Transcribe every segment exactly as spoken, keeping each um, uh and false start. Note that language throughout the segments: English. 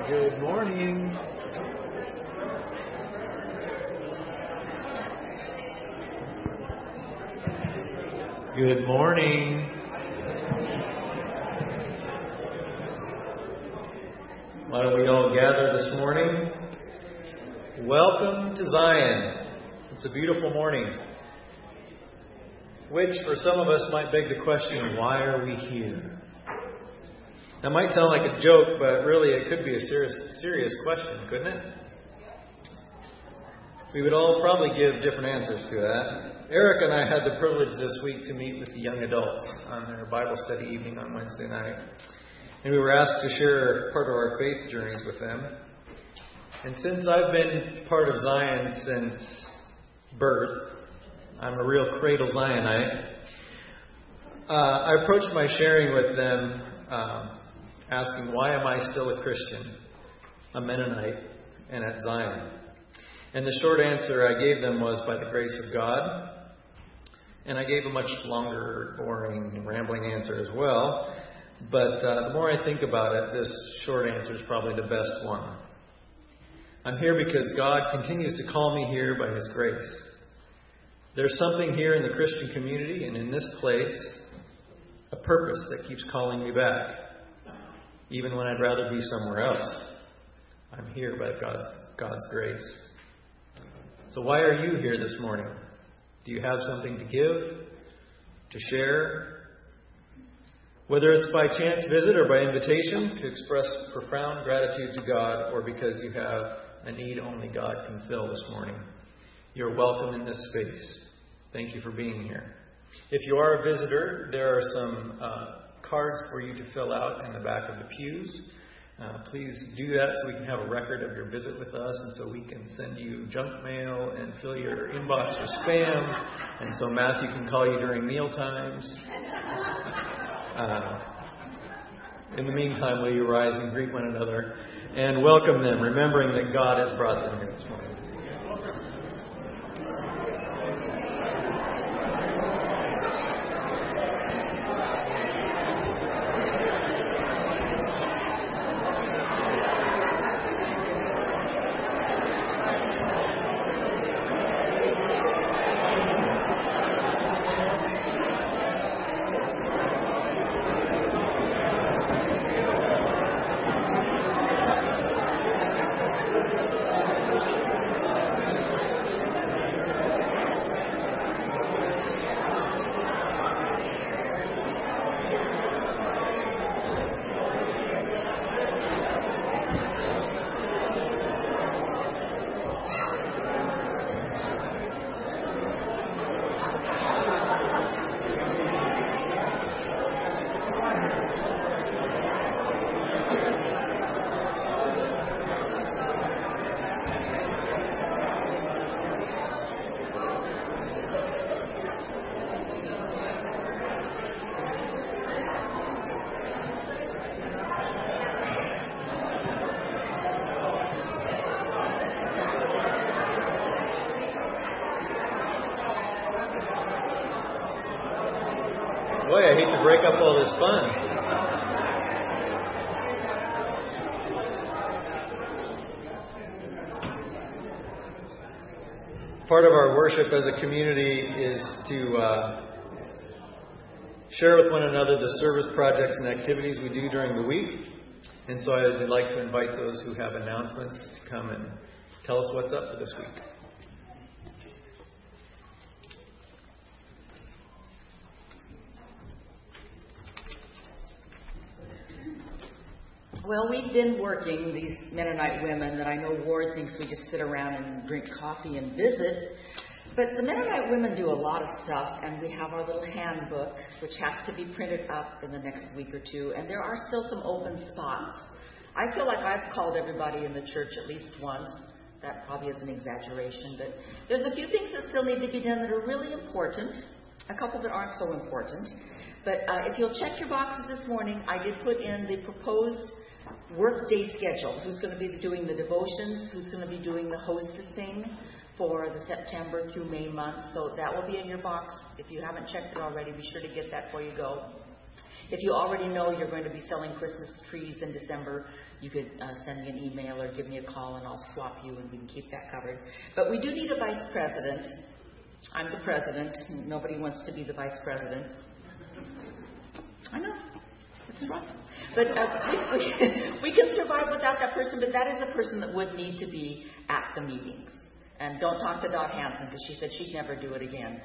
Good morning. Good morning. Why don't we all gather this morning? Welcome to Zion. It's a beautiful morning, which for some of us might beg the question, why are we here? That might sound like a joke, but really it could be a serious, serious question, couldn't it? We would all probably give different answers to that. Eric and I had the privilege this week to meet with the young adults on their Bible study evening on Wednesday night. And we were asked to share part of our faith journeys with them. And since I've been part of Zion since birth, I'm a real cradle Zionite, uh, I approached my sharing with them um, asking, why am I still a Christian, a Mennonite, and at Zion? And the short answer I gave them was, by the grace of God. And I gave a much longer, boring, rambling answer as well. But uh, the more I think about it, this short answer is probably the best one. I'm here because God continues to call me here by His grace. There's something here in the Christian community and in this place, a purpose that keeps calling me back, even when I'd rather be somewhere else. I'm here by God's, God's grace. So why are you here this morning? Do you have something to give, to share? Whether it's by chance visit or by invitation, to express profound gratitude to God, or because you have a need only God can fill this morning, you're welcome in this space. Thank you for being here. If you are a visitor, there are some uh, cards for you to fill out in the back of the pews. Uh, please do that so we can have a record of your visit with us, and so we can send you junk mail and fill your inbox with spam, and so Matthew can call you during meal times. Uh, in the meantime, will you rise and greet one another and welcome them, remembering that God has brought them here this morning. Boy, I hate to break up all this fun. Part of our worship as a community is to uh, share with one another the service projects and activities we do during the week. And so I'd like to invite those who have announcements to come and tell us what's up for this week. Well, we've been working, these Mennonite women, that I know Ward thinks we just sit around and drink coffee and visit. But the Mennonite women do a lot of stuff, and we have our little handbook, which has to be printed up in the next week or two. And there are still some open spots. I feel like I've called everybody in the church at least once. That probably is an exaggeration. But there's a few things that still need to be done that are really important, a couple that aren't so important. But uh, if you'll check your boxes this morning, I did put in the proposed work day schedule. Who's going to be doing the devotions? Who's going to be doing the hostessing for the September through May month? So that will be in your box. If you haven't checked it already, be sure to get that before you go. If you already know you're going to be selling Christmas trees in December, you could uh, send me an email or give me a call and I'll swap you and we can keep that covered. But we do need a vice president. I'm the president. Nobody wants to be the vice president. I know. It's rough. But uh, we, we, we can survive without that person, but that is a person that would need to be at the meetings. And don't talk to Dot Hansen because she said she'd never do it again.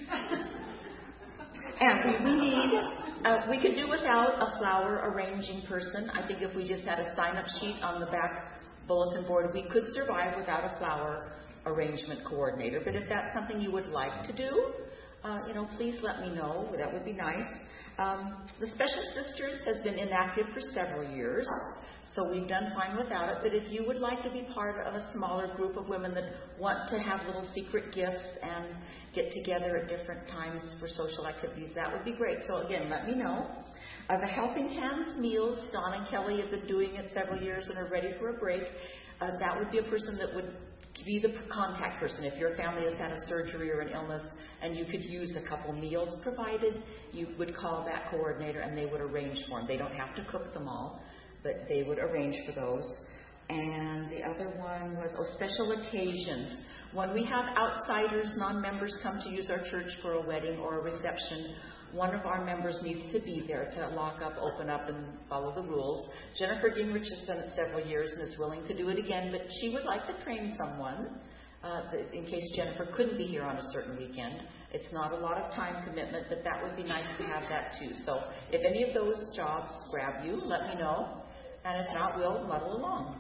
And we, we need, uh, we could do without a flower arranging person. I think if we just had a sign-up sheet on the back bulletin board, we could survive without a flower arrangement coordinator. But if that's something you would like to do, uh, you know, please let me know. That would be nice. Um, the Special Sisters has been inactive for several years, so we've done fine without it. But if you would like to be part of a smaller group of women that want to have little secret gifts and get together at different times for social activities, that would be great. So again, let me know. Uh, the Helping Hands meals, Don and Kelly have been doing it several years and are ready for a break. Uh, that would be a person that would be the contact person. If your family has had a surgery or an illness and you could use a couple meals provided, you would call that coordinator and they would arrange for them. They don't have to cook them all, but they would arrange for those. And the other one was, oh, special occasions. When we have outsiders, non-members come to use our church for a wedding or a reception, one of our members needs to be there to lock up, open up, and follow the rules. Jennifer Gingrich has done it several years and is willing to do it again, but she would like to train someone uh, in case Jennifer couldn't be here on a certain weekend. It's not a lot of time commitment, but that would be nice to have that too. So if any of those jobs grab you, let me know. And if not, we'll muddle along.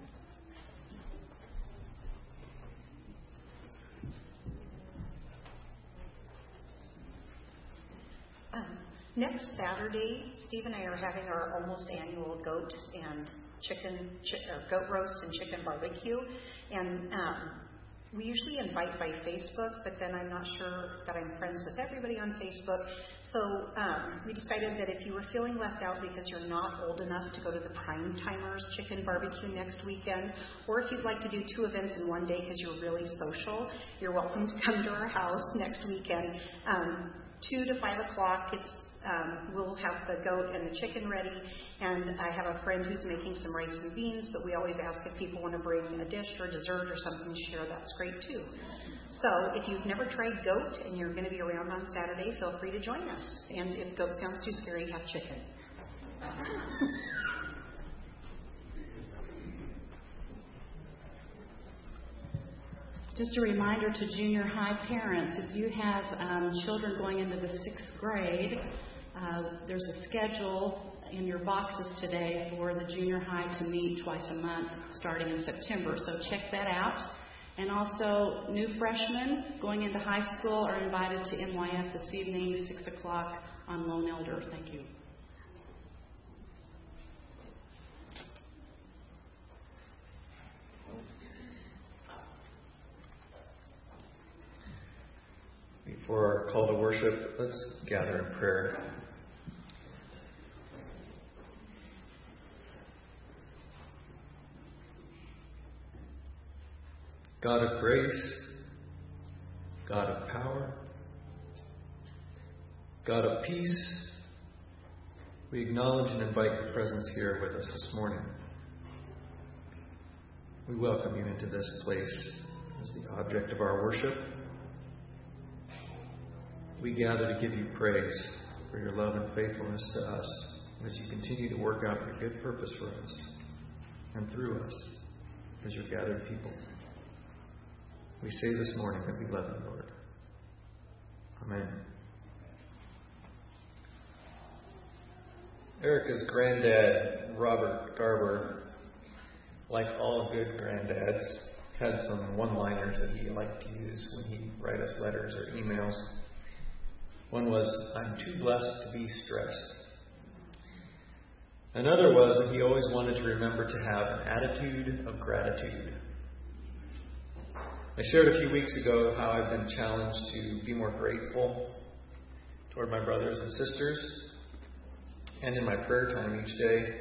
Um, next Saturday, Steve and I are having our almost annual goat and chicken, chi- or goat roast and chicken barbecue. And um, we usually invite by Facebook, but then I'm not sure that I'm friends with everybody on Facebook. So um, we decided that if you were feeling left out because you're not old enough to go to the Prime Timers chicken barbecue next weekend, or if you'd like to do two events in one day because you're really social, you're welcome to come to our house next weekend. Um, two to five o'clock, it's Um, we'll have the goat and the chicken ready, and I have a friend who's making some rice and beans, but we always ask if people want to bring a dish or dessert or something to share. That's great too. So if you've never tried goat and you're going to be around on Saturday, feel free to join us. And if goat sounds too scary, have chicken. Just a reminder to junior high parents, if you have um, children going into the sixth grade, uh, there's a schedule in your boxes today for the junior high to meet twice a month starting in September. So check that out. And also, new freshmen going into high school are invited to M Y F this evening, six o'clock on Lone Elder. Thank you. Before our call to worship, let's gather in prayer. God of grace, God of power, God of peace, we acknowledge and invite your presence here with us this morning. We welcome you into this place as the object of our worship. We gather to give you praise for your love and faithfulness to us as you continue to work out your good purpose for us and through us as your gathered people. We say this morning that we love you, Lord. Amen. Erica's granddad, Robert Garber, like all good granddads, had some one-liners that he liked to use when he'd write us letters or emails. One was, I'm too blessed to be stressed. Another was that he always wanted to remember to have an attitude of gratitude. I shared a few weeks ago how I've been challenged to be more grateful toward my brothers and sisters, and in my prayer time each day.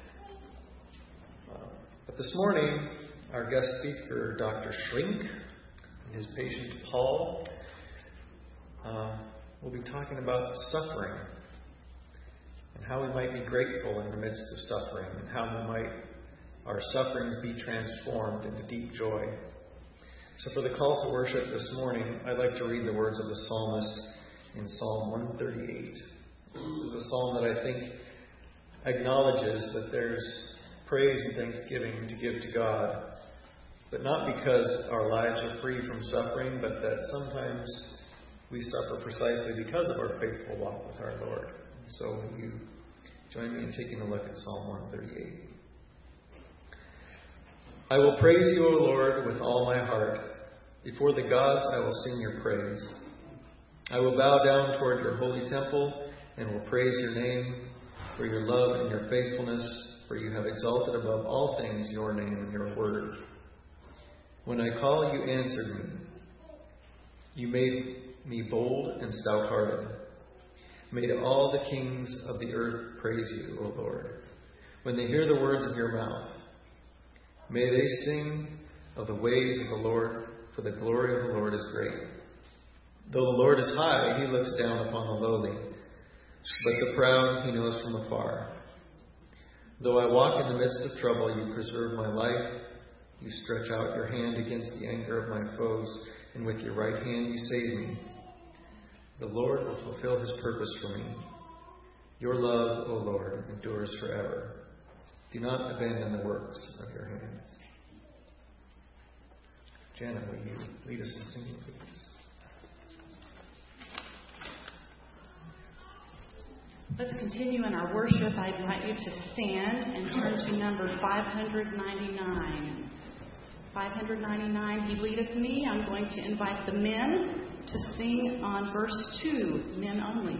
Uh, but this morning, our guest speaker, Doctor Schlink, and his patient Paul, uh, we'll be talking about suffering and how we might be grateful in the midst of suffering, and how we might, our sufferings be transformed into deep joy. So for the call to worship this morning, I'd like to read the words of the psalmist in Psalm one thirty-eight. This is a psalm that I think acknowledges that there's praise and thanksgiving to give to God, but not because our lives are free from suffering, but that sometimes we suffer precisely because of our faithful walk with our Lord. So will you join me in taking a look at Psalm one thirty-eight? I will praise you, O Lord, with all my heart. Before the gods I will sing your praise. I will bow down toward your holy temple and will praise your name for your love and your faithfulness, for you have exalted above all things your name and your word. When I call, you answered me. You made me bold and stout-hearted. May all the kings of the earth praise you, O Lord, when they hear the words of your mouth. May they sing of the ways of the Lord, for the glory of the Lord is great. Though the Lord is high, he looks down upon the lowly, but the proud he knows from afar. Though I walk in the midst of trouble, you preserve my life. You stretch out your hand against the anger of my foes, and with your right hand you save me. The Lord will fulfill his purpose for me. Your love, O Lord, endures forever. Do not abandon the works of your hands. Jana, will you lead us in singing, please? Let's continue in our worship. I invite you to stand and turn to number five ninety-nine. five ninety-nine, He leadeth me. I'm going to invite the men to sing on verse two, men only.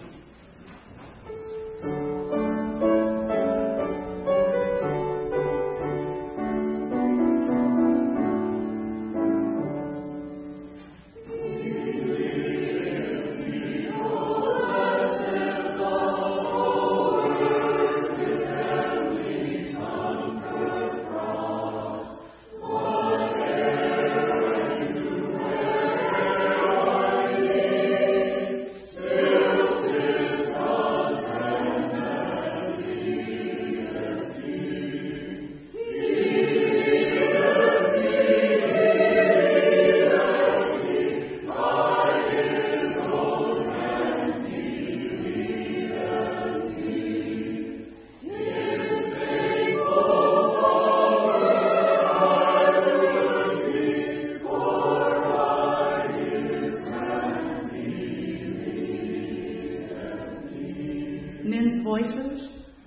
Men's voices.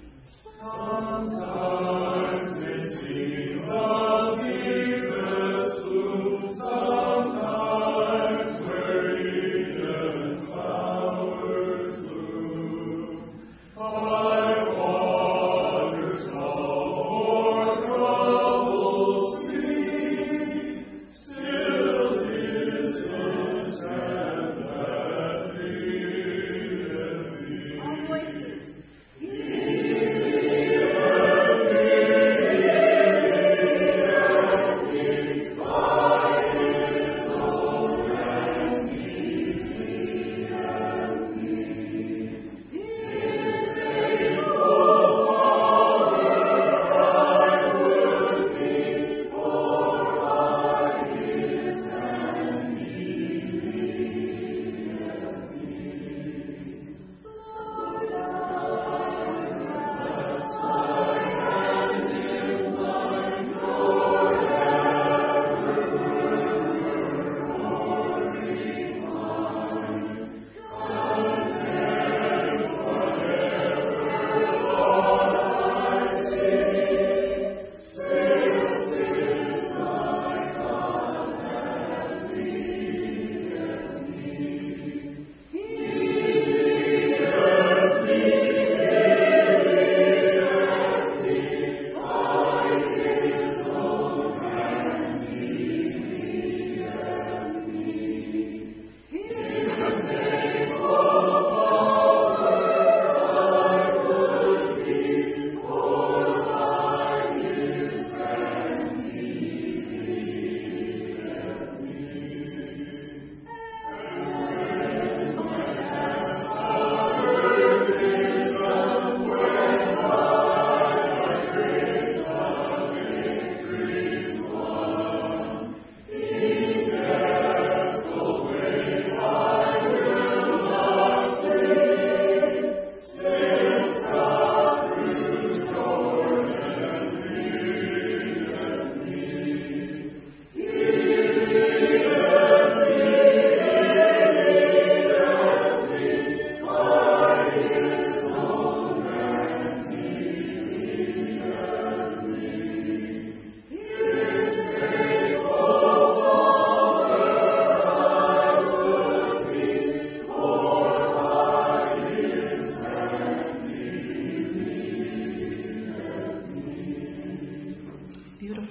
Sometimes it seems the deepest gloom, sometimes where Eden's flowers bloom. I wander o'er troubled sea, still distance and that leadeth me. He leadeth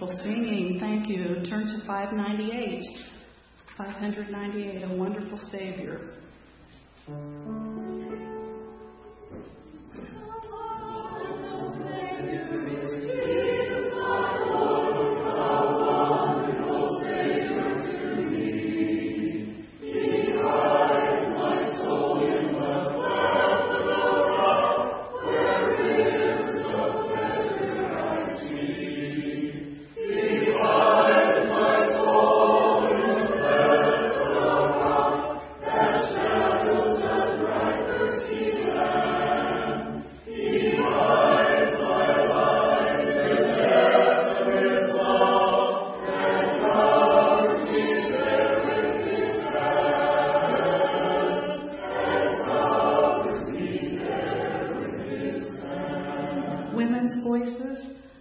Wonderful singing. Thank you. Turn to five ninety-eight. five ninety-eight, A Wonderful Savior. Women's voices.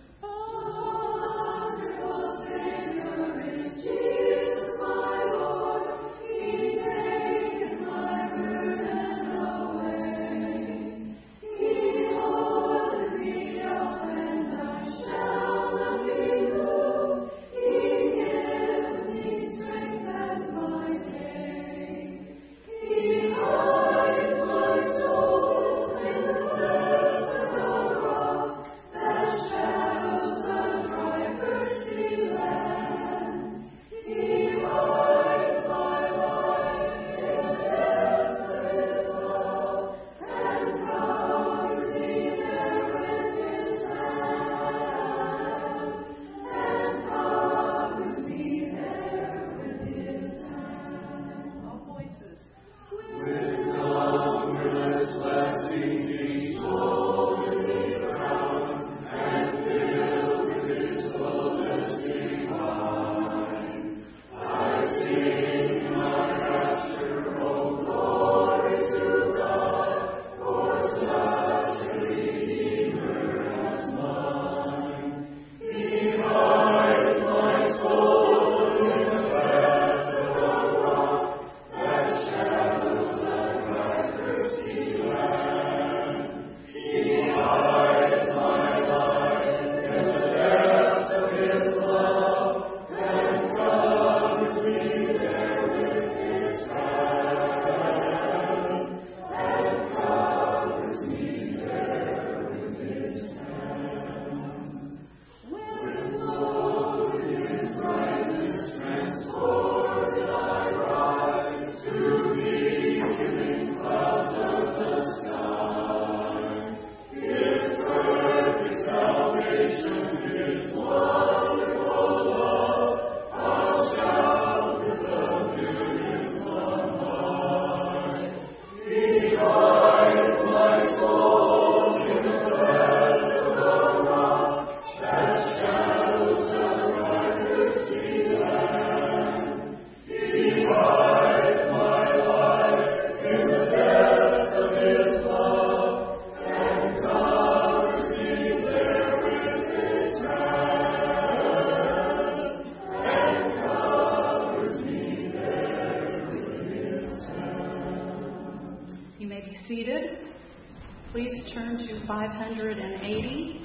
Please turn to five eighty.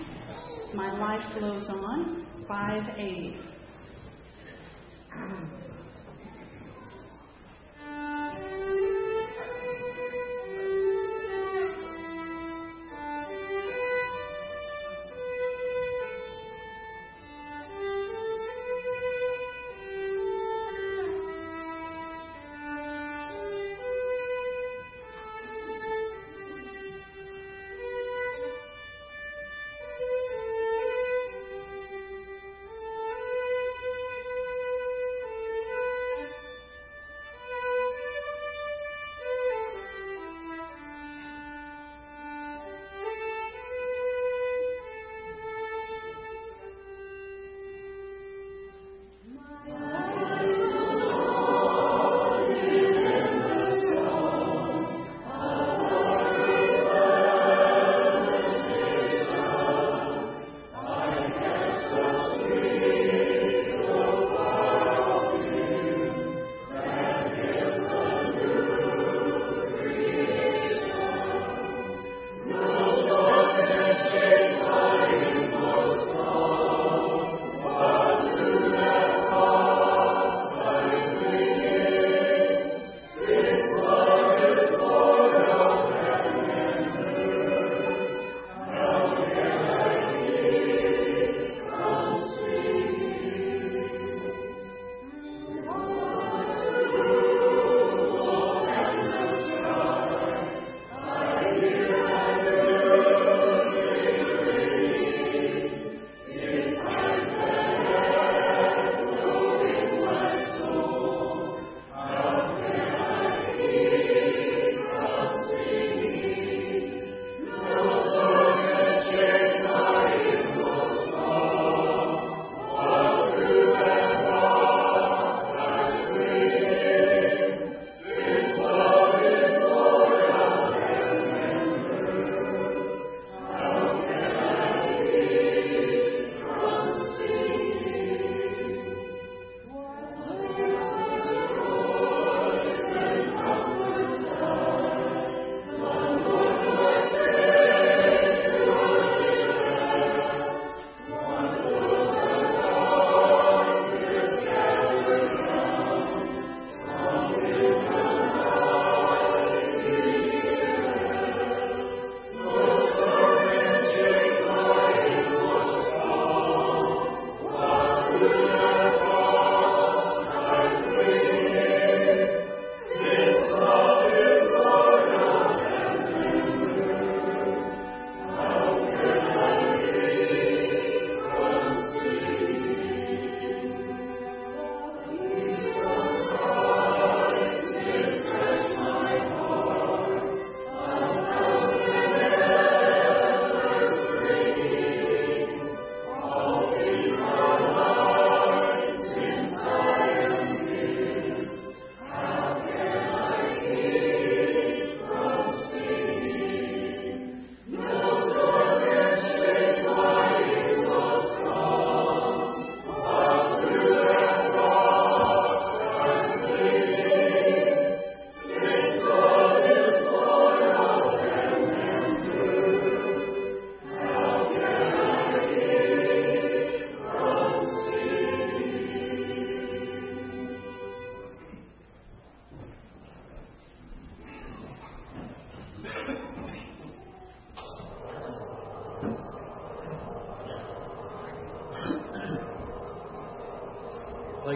My Life Flows On, five eighty. Thank you.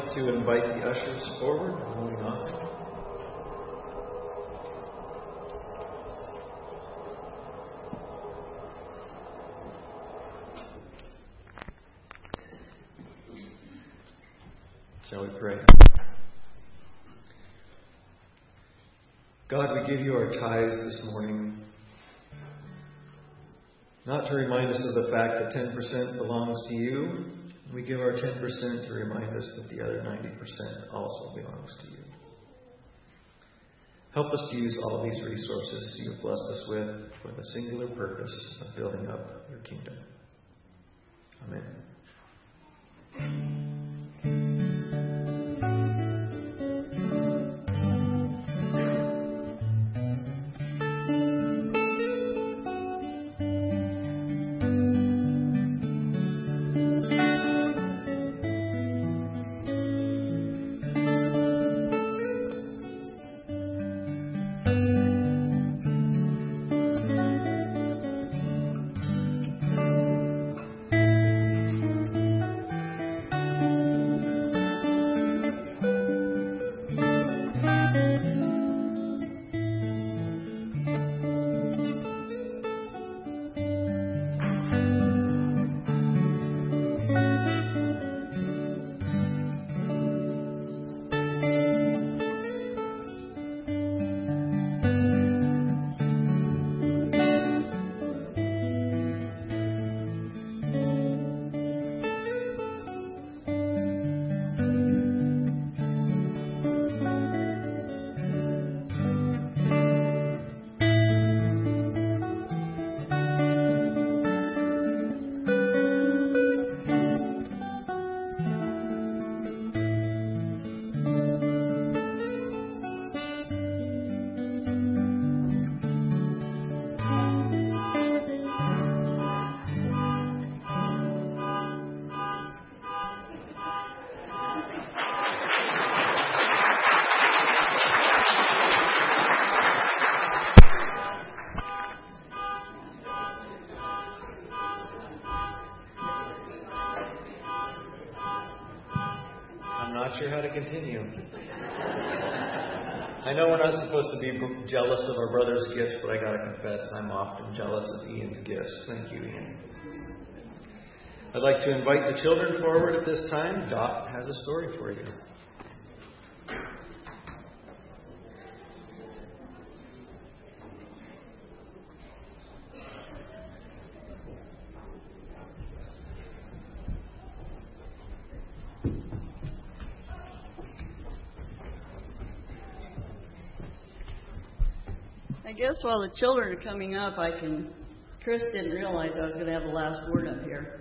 like to invite the ushers forward, moving on. Shall we pray? God, we give you our tithes this morning, not to remind us of the fact that ten percent belongs to you. We give our ten percent to remind us that the other ninety percent also belongs to you. Help us to use all these resources you have blessed us with for the singular purpose of building up your kingdom. Amen. Sure how to continue. I know we're not supposed to be jealous of our brother's gifts, but I gotta confess, I'm often jealous of Ian's gifts. Thank you, Ian. I'd like to invite the children forward at this time. Dot has a story for you. I guess while the children are coming up, I can. Chris didn't realize I was going to have the last word up here.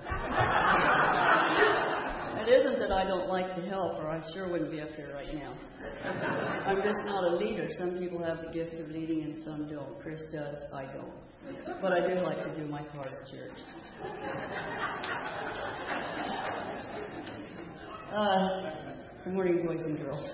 It isn't that I don't like to help, or I sure wouldn't be up here right now. I'm just not a leader. Some people have the gift of leading and some don't. Chris does, I don't. But I do like to do my part at church. Uh, good morning, boys and girls.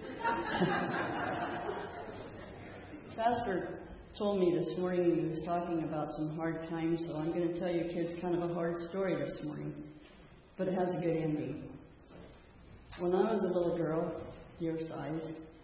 Pastor told me this morning he was talking about some hard times, so I'm going to tell you kids kind of a hard story this morning, but it has a good ending. When I was a little girl, your size,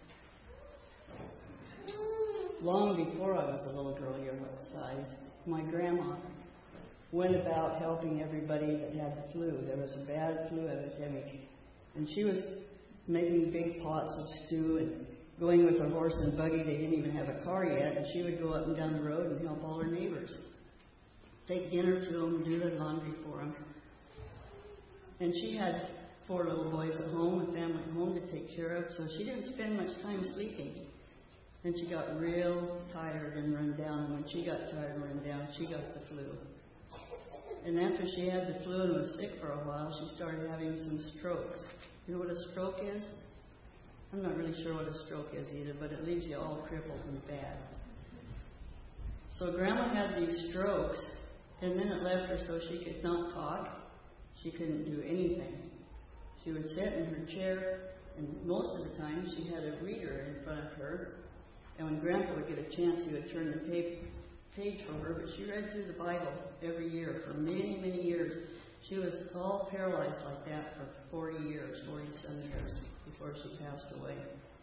long before I was a little girl your size, my grandma went about helping everybody that had the flu. There was a bad flu epidemic, and she was making big pots of stew and going with her horse and buggy. They didn't even have a car yet, and she would go up and down the road and help all her neighbors. Take dinner to them, do their laundry for them. And she had four little boys at home, a family at home to take care of, so she didn't spend much time sleeping. And she got real tired and run down, and when she got tired and run down, she got the flu. And after she had the flu and was sick for a while, she started having some strokes. You know what a stroke is? I'm not really sure what a stroke is either, but it leaves you all crippled and bad. So Grandma had these strokes, and then it left her so she could not talk. She couldn't do anything. She would sit in her chair, and most of the time she had a reader in front of her. And when Grandpa would get a chance, he would turn the page for her, but she read through the Bible every year for many, many years. She was all paralyzed like that for forty years, forty-some years before she passed away.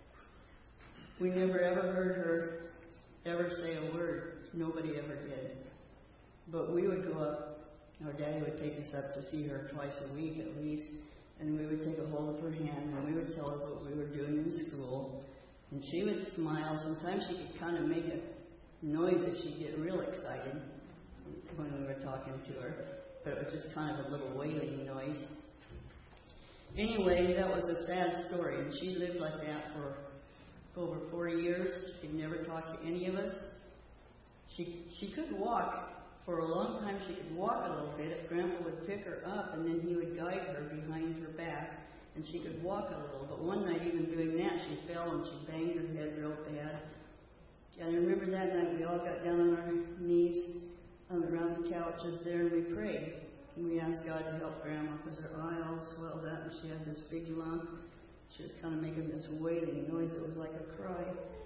We never ever heard her ever say a word. Nobody ever did. But we would go up. Our daddy would take us up to see her twice a week at least, and we would take a hold of her hand and we would tell her what we were doing in school. And she would smile. Sometimes she could kind of make a noise if she'd get real excited when we were talking to her. But it was just kind of a little wailing noise. Anyway, that was a sad story. And she lived like that for over forty years. She'd never talk to any of us. She she could walk. For a long time she could walk a little bit. Grandpa would pick her up and then he would guide her behind her back. And she could walk a little. But one night, even doing that, she fell and she banged her head real bad. And I remember that night we all got down on our knees um, around the couches there and we prayed. And we asked God to help Grandma because her eye all swelled up and she had this big lump. She was kind of making this wailing noise. It was like a cry.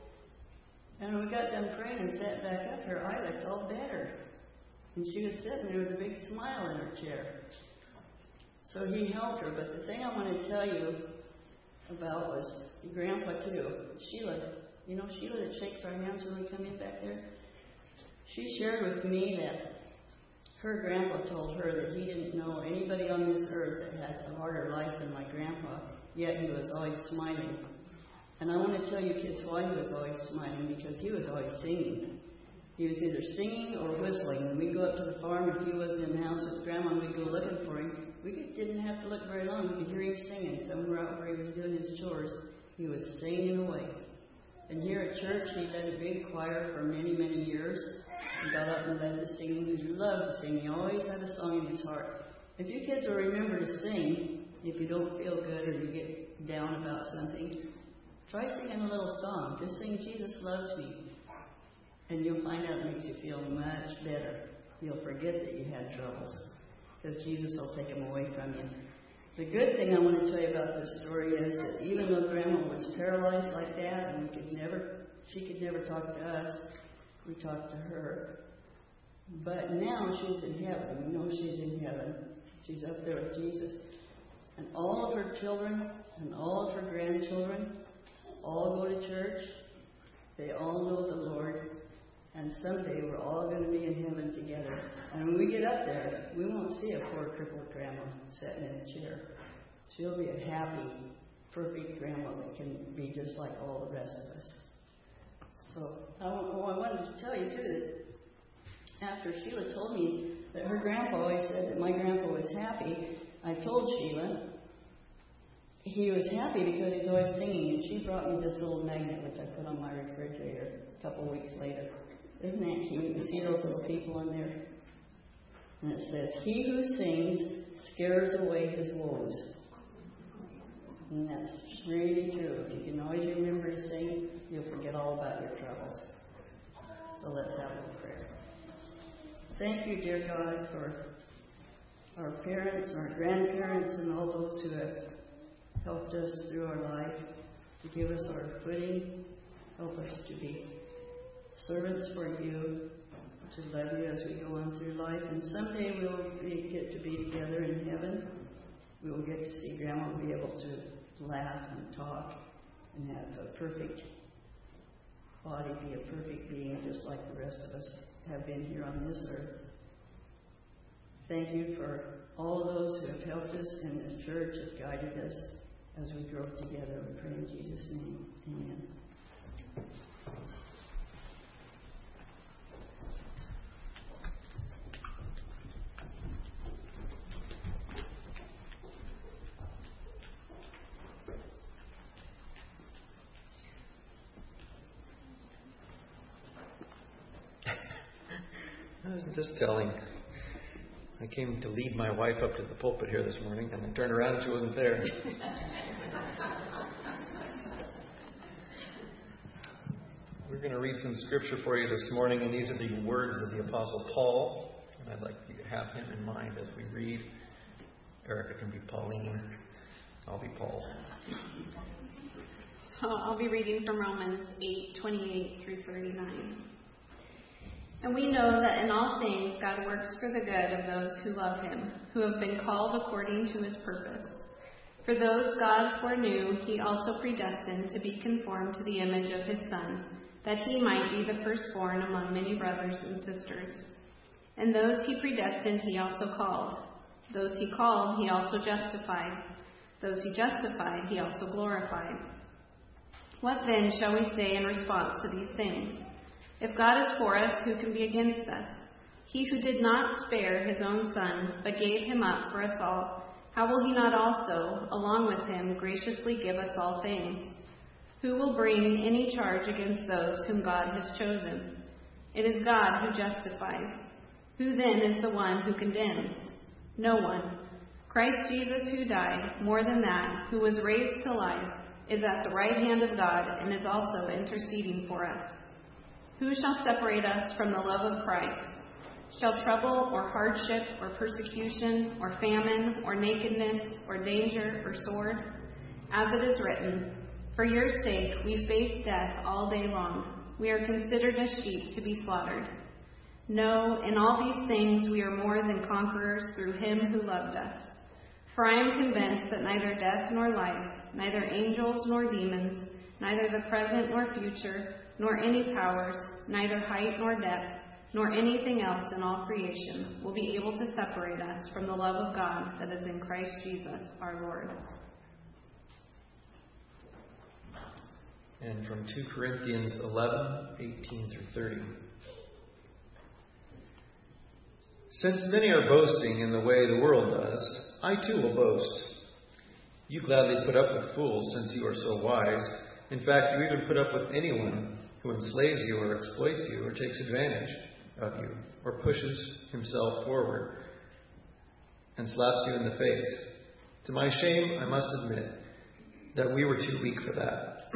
And when we got done praying and sat back up, her eye looked all better. And she was sitting there with a big smile in her chair. So he helped her. But the thing I want to tell you about was Grandpa, too. Sheila, you know Sheila that shakes our hands when we come in back there? She shared with me that her grandpa told her that he didn't know anybody on this earth that had a harder life than my grandpa, yet he was always smiling. And I want to tell you kids why he was always smiling, because he was always singing. He was either singing or whistling. When we go up to the farm, if he wasn't in the house with Grandma and we'd go looking for him, we didn't have to look very long. We could hear him singing somewhere out where he was doing his chores. He was singing away. And here at church, he led a big choir for many, many years. He got up and led the singing. He loved to sing. He always had a song in his heart. If you kids will remember to sing, if you don't feel good or you get down about something, try singing a little song. Just sing, Jesus Loves Me. And you'll find out it makes you feel much better. You'll forget that you had troubles, because Jesus will take them away from you. The good thing I want to tell you about this story is that even though Grandma was paralyzed like that, and we could never, she could never talk to us, we talked to her. But now she's in heaven. We know she's in heaven. She's up there with Jesus. And all of her children and all of her grandchildren all go to church. They all know the Lord. And someday we're all going to be in heaven together. And when we get up there, we won't see a poor crippled grandma sitting in a chair. She'll be a happy, perfect grandma that can be just like all the rest of us. So I, oh, I wanted to tell you, too, that after Sheila told me that her grandpa always said that my grandpa was happy, I told Sheila he was happy because he's always singing. And she brought me this little magnet, which I put on my refrigerator a couple weeks later. Isn't that cute? You see those little people in there? And it says, "He who sings scares away his woes." And that's really true. If you can always remember to sing, you'll forget all about your troubles. So let's have a little prayer. Thank you, dear God, for our parents, our grandparents, and all those who have helped us through our life, to give us our footing, help us to be servants for you, to love you as we go on through life. And someday we will be, get to be together in heaven. We will get to see Grandma be able to laugh and talk and have a perfect body, be a perfect being, just like the rest of us have been here on this earth. Thank you for all of those who have helped us in this church, have guided us as we grow together. We pray in Jesus' name. Amen. I was just telling, I came to lead my wife up to the pulpit here this morning, and I turned around and she wasn't there. We're going to read some scripture for you this morning, and these are the words of the Apostle Paul. And I'd like you to have him in mind as we read. Erica can be Pauline. I'll be Paul. So I'll be reading from Romans eight, twenty-eight through thirty-nine. And we know that in all things God works for the good of those who love him, who have been called according to his purpose. For those God foreknew, he also predestined to be conformed to the image of his Son, that he might be the firstborn among many brothers and sisters. And those he predestined, he also called. Those he called, he also justified. Those he justified, he also glorified. What then shall we say in response to these things? If God is for us, who can be against us? He who did not spare his own Son, but gave him up for us all, how will he not also, along with him, graciously give us all things? Who will bring any charge against those whom God has chosen? It is God who justifies. Who then is the one who condemns? No one. Christ Jesus, who died, more than that, who was raised to life, is at the right hand of God and is also interceding for us. Who shall separate us from the love of Christ? Shall trouble or hardship or persecution or famine or nakedness or danger or sword? As it is written, for your sake we face death all day long. We are considered as sheep to be slaughtered. No, in all these things we are more than conquerors through him who loved us. For I am convinced that neither death nor life, neither angels nor demons, neither the present nor future, nor any powers, neither height nor depth, nor anything else in all creation will be able to separate us from the love of God that is in Christ Jesus our Lord. And from two Corinthians eleven, eighteen through thirty. Since many are boasting in the way the world does, I too will boast. You gladly put up with fools since you are so wise. In fact, you even put up with anyone who enslaves you or exploits you or takes advantage of you or pushes himself forward and slaps you in the face. To my shame, I must admit that we were too weak for that.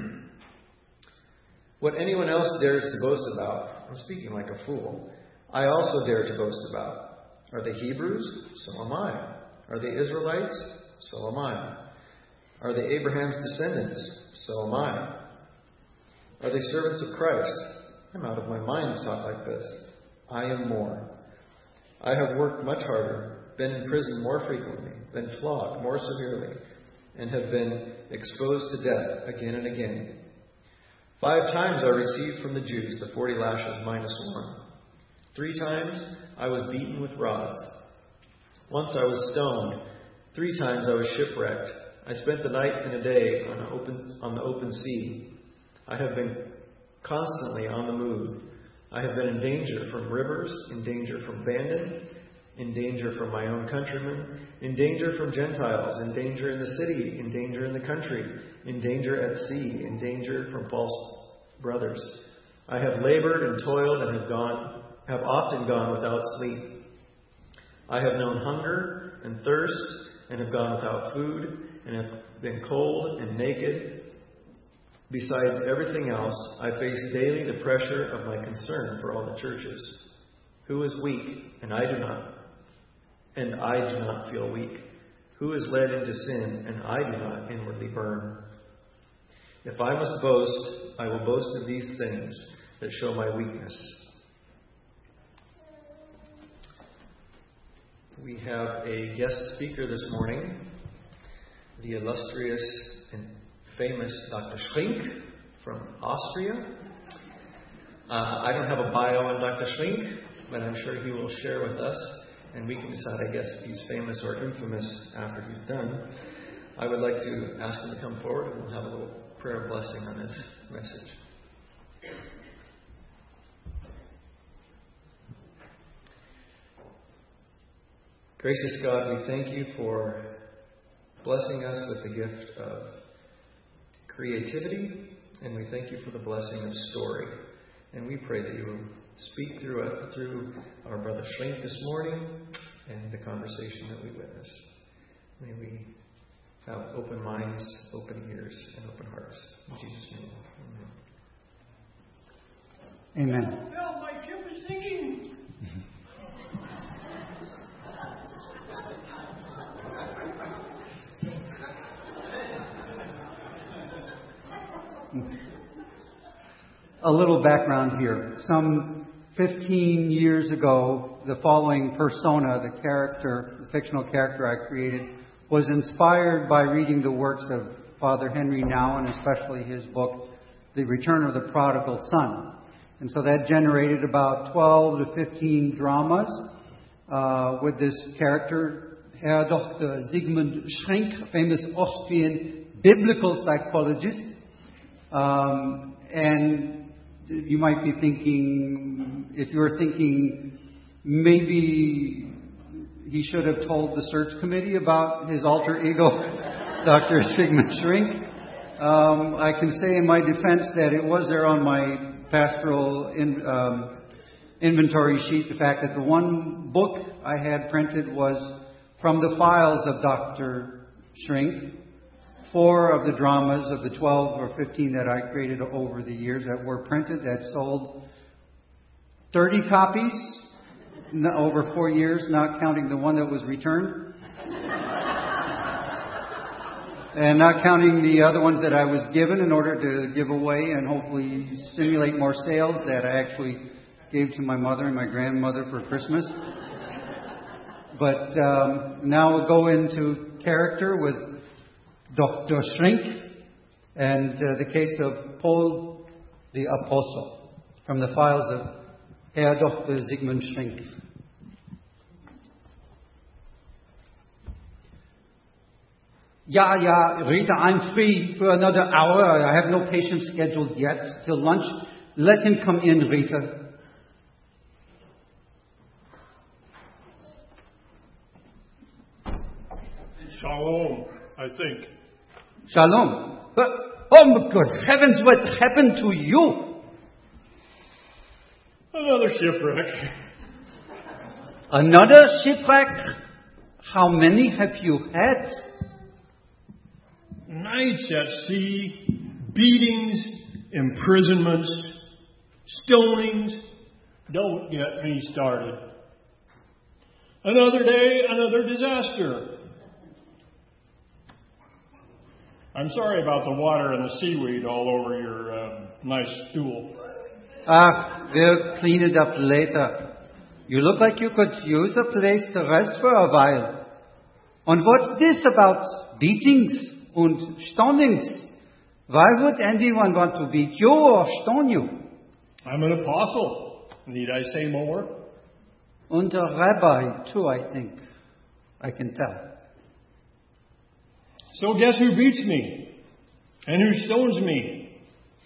What anyone else dares to boast about, I'm speaking like a fool, I also dare to boast about. Are they Hebrews? So am I. Are they Israelites? So am I. Are they Abraham's descendants? So am I. Are they servants of Christ? I'm out of my mind to talk like this. I am more. I have worked much harder, been in prison more frequently, been flogged more severely, and have been exposed to death again and again. Five times I received from the Jews the forty lashes minus one. Three times I was beaten with rods. Once I was stoned. Three times I was shipwrecked. I spent the night and a day on, an open, on the open sea. I have been constantly on the move. I have been in danger from rivers, in danger from bandits, in danger from my own countrymen, in danger from Gentiles, in danger in the city, in danger in the country, in danger at sea, in danger from false brothers. I have labored and toiled and have gone, have often gone without sleep. I have known hunger and thirst and have gone without food and have been cold and naked. Besides everything else, I face daily the pressure of my concern for all the churches. Who is weak, and I do not, and I do not feel weak? Who is led into sin, and I do not inwardly burn? If I must boast, I will boast of these things that show my weakness. We have a guest speaker this morning, the illustrious and famous Doctor Schrink from Austria. Uh, I don't have a bio on Doctor Schrink, but I'm sure he will share with us, and we can decide, I guess, if he's famous or infamous after he's done. I would like to ask him to come forward, and we'll have a little prayer of blessing on his message. Gracious God, we thank you for blessing us with the gift of creativity, and we thank you for the blessing of story. And we pray that you will speak through it, through our brother Schrink this morning and the conversation that we witnessed. May we have open minds, open ears, and open hearts. In Jesus' name, amen. Amen. Oh, Phil, my ship is sinking. A little background here. Some fifteen years ago, the following persona, the character, the fictional character I created, was inspired by reading the works of Father Henry Nouwen, and especially his book, The Return of the Prodigal Son. And so that generated about twelve to fifteen dramas uh, with this character, Herr Doctor Sigmund Schrink, famous Austrian biblical psychologist. Um, and you might be thinking, if you're thinking maybe he should have told the search committee about his alter ego, Doctor Sigmund Schrink. Um, I can say in my defense that it was there on my pastoral in, um, inventory sheet, the fact that the one book I had printed was from the files of Doctor Schrink. Four of the dramas of the twelve or fifteen that I created over the years that were printed, that sold thirty copies over four years, not counting the one that was returned. And not counting the other ones that I was given in order to give away and hopefully stimulate more sales that I actually gave to my mother and my grandmother for Christmas. But um, now we'll go into character with Doctor Schrink and uh, the case of Paul the Apostle from the files of Herr Doctor Sigmund Schrink. Yeah, yeah, Rita, I'm free for another hour. I have no patient scheduled yet till lunch. Let him come in, Rita. Shalom, I think. Shalom. But, oh, good heavens, what happened to you? Another shipwreck. Another shipwreck? How many have you had? Nights at sea, beatings, imprisonments, stonings. Don't get me started. Another day, another disaster. I'm sorry about the water and the seaweed all over your uh, nice stool. Ah, we'll clean it up later. You look like you could use a place to rest for a while. And what's this about beatings and stonings? Why would anyone want to beat you or stone you? I'm an apostle. Need I say more? And a rabbi, too, I think. I can tell. So guess who beats me? And who stones me?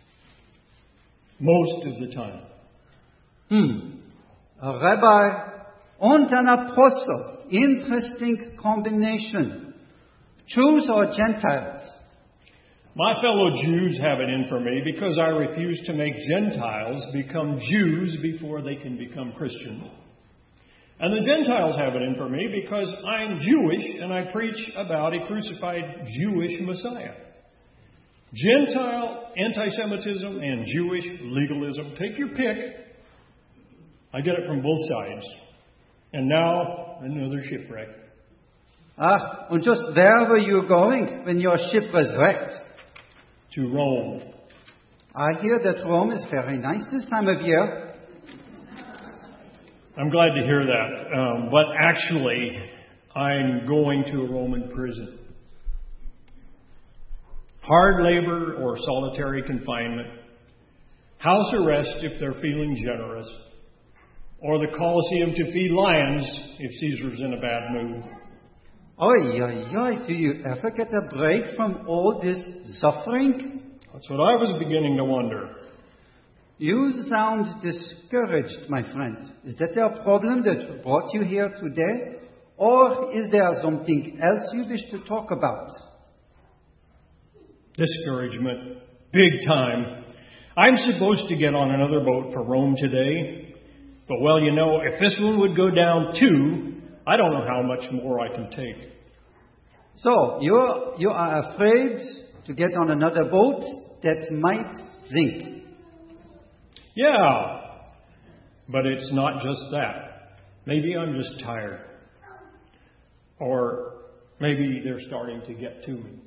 Most of the time. Hmm. A rabbi and an apostle. Interesting combination. Jews or Gentiles? My fellow Jews have it in for me because I refuse to make Gentiles become Jews before they can become Christians. And the Gentiles have it in for me because I'm Jewish and I preach about a crucified Jewish Messiah. Gentile anti-Semitism and Jewish legalism. Take your pick. I get it from both sides. And now, another shipwreck. Ah, and just where were you going when your ship was wrecked? To Rome. I hear that Rome is very nice this time of year. I'm glad to hear that. Um, but actually, I'm going to a Roman prison. Hard labor or solitary confinement. House arrest if they're feeling generous. Or the Colosseum to feed lions if Caesar's in a bad mood. Oi, oi, oi, do you ever get a break from all this suffering? That's what I was beginning to wonder. You sound discouraged, my friend. Is that a problem that brought you here today? Or is there something else you wish to talk about? Discouragement. Big time. I'm supposed to get on another boat for Rome today. But, well, you know, if this one would go down too, I don't know how much more I can take. So, you're, you are afraid to get on another boat that might sink. Yeah, but it's not just that. Maybe I'm just tired. Or maybe they're starting to get to me.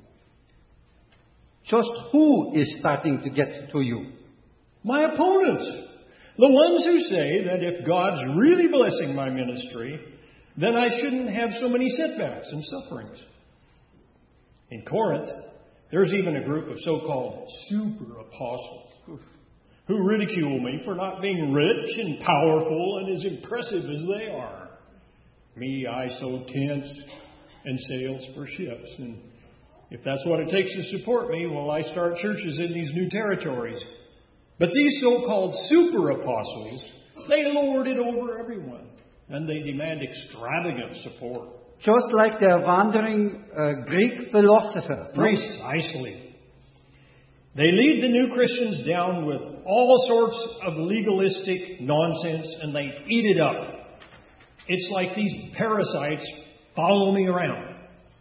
Just who is starting to get to you? My opponents. The ones who say that if God's really blessing my ministry, then I shouldn't have so many setbacks and sufferings. In Corinth, there's even a group of so-called super apostles who ridicule me for not being rich and powerful and as impressive as they are. Me, I sow tents and sails for ships. And if that's what it takes to support me, well, I start churches in these new territories. But these so-called super apostles, they lord it over everyone. And they demand extravagant support. Just like the wandering uh, Greek philosophers. No? Precisely. They lead the new Christians down with all sorts of legalistic nonsense and they eat it up. It's like these parasites follow me around,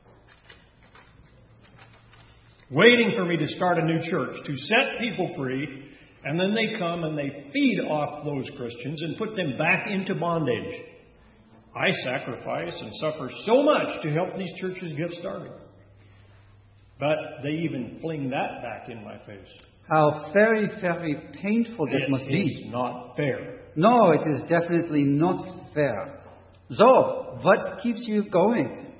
waiting for me to start a new church, to set people free, and then they come and they feed off those Christians and put them back into bondage. I sacrifice and suffer so much to help these churches get started. But they even fling that back in my face. How very, very painful that It must is be. not fair. No, it is definitely not fair. So, what keeps you going?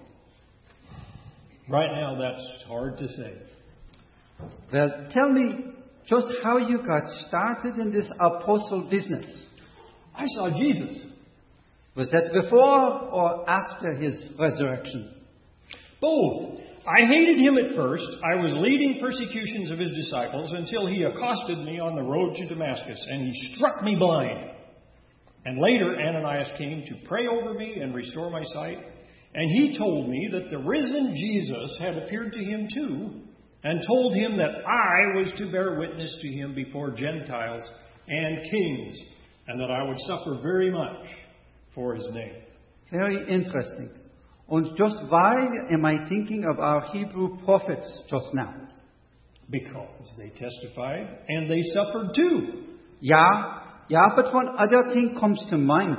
Right now, that's hard to say. Well, tell me just how you got started in this apostle business. I saw Jesus. Was that before or after his resurrection? Both. I hated him at first. I was leading persecutions of his disciples until he accosted me on the road to Damascus, and he struck me blind. And later, Ananias came to pray over me and restore my sight, and he told me that the risen Jesus had appeared to him too, and told him that I was to bear witness to him before Gentiles and kings, and that I would suffer very much for his name. Very interesting. And just why am I thinking of our Hebrew prophets just now? Because they testified and they suffered too. Yeah, yeah, but one other thing comes to mind.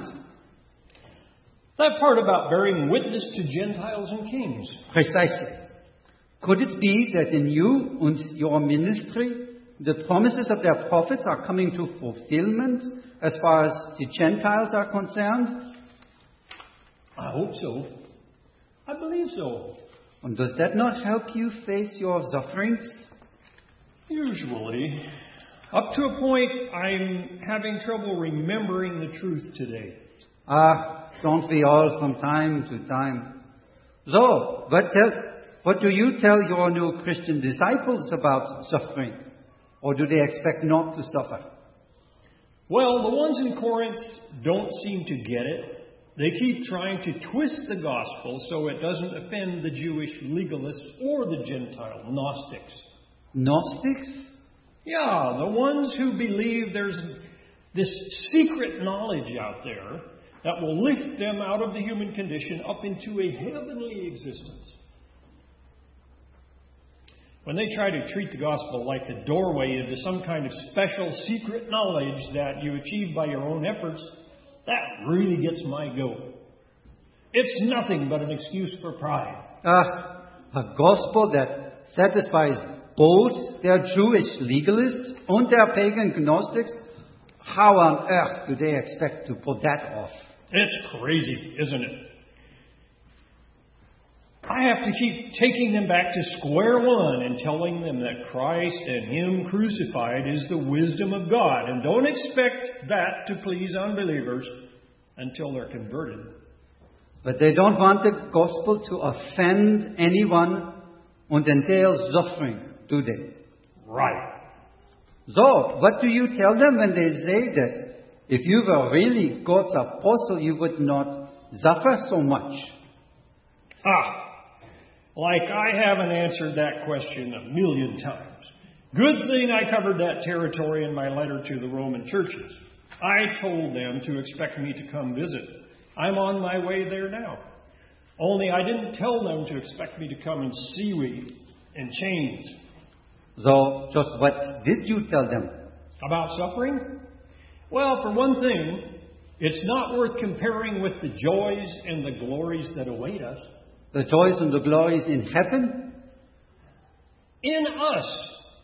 That part about bearing witness to Gentiles and kings. Precisely. Could it be that in you and your ministry, the promises of their prophets are coming to fulfillment as far as the Gentiles are concerned? I hope so. I believe so. And does that not help you face your sufferings? Usually. Up to a point, I'm having trouble remembering the truth today. Ah, don't we all from time to time? So, what, tell, what do you tell your new Christian disciples about suffering? Or do they expect not to suffer? Well, the ones in Corinth don't seem to get it. They keep trying to twist the gospel so it doesn't offend the Jewish legalists or the Gentile Gnostics. Gnostics? Yeah, the ones who believe there's this secret knowledge out there that will lift them out of the human condition up into a heavenly existence. When they try to treat the gospel like the doorway into some kind of special secret knowledge that you achieve by your own efforts, that really gets my goat. It's nothing but an excuse for pride. Ah, a gospel that satisfies both their Jewish legalists and their pagan Gnostics? How on earth do they expect to pull that off? It's crazy, isn't it? I have to keep taking them back to square one and telling them that Christ and Him crucified is the wisdom of God. And don't expect that to please unbelievers until they're converted. But they don't want the gospel to offend anyone and entail suffering, do they? Right. So, what do you tell them when they say that if you were really God's apostle, you would not suffer so much? Ah, like I haven't answered that question a million times. Good thing I covered that territory in my letter to the Roman churches. I told them to expect me to come visit. I'm on my way there now. Only I didn't tell them to expect me to come in seaweed and chains. So, just what did you tell them? About suffering? Well, for one thing, it's not worth comparing with the joys and the glories that await us. The joys and the glories in heaven? In us.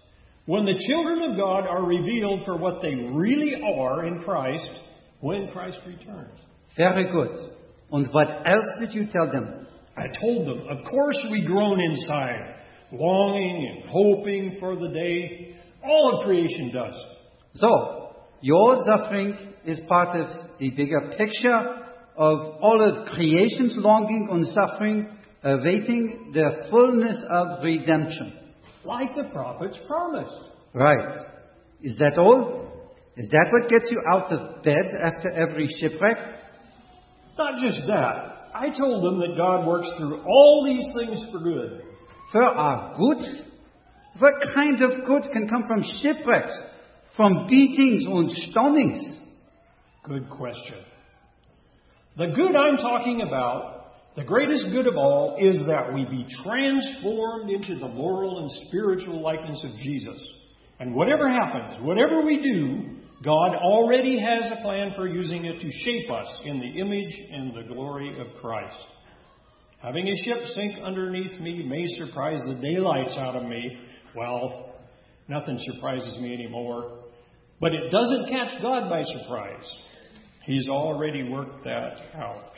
when the children of God are revealed for what they really are in Christ when Christ returns. Very good. And what else did you tell them? I told them, of course we groan inside, longing and hoping for the day. All of creation does. So, your suffering is part of the bigger picture of all of creation's longing and suffering, awaiting the fullness of redemption. Like the prophets promised. Right. Is that all? Is that what gets you out of bed after every shipwreck? Not just that. I told them that God works through all these things for good. For our good? What kind of good can come from shipwrecks, from beatings and stonings? Good question. The good I'm talking about, the greatest good of all, is that we be transformed into the moral and spiritual likeness of Jesus. And whatever happens, whatever we do, God already has a plan for using it to shape us in the image and the glory of Christ. Having a ship sink underneath me may surprise the daylights out of me. Well, nothing surprises me anymore. But it doesn't catch God by surprise. He's already worked that out.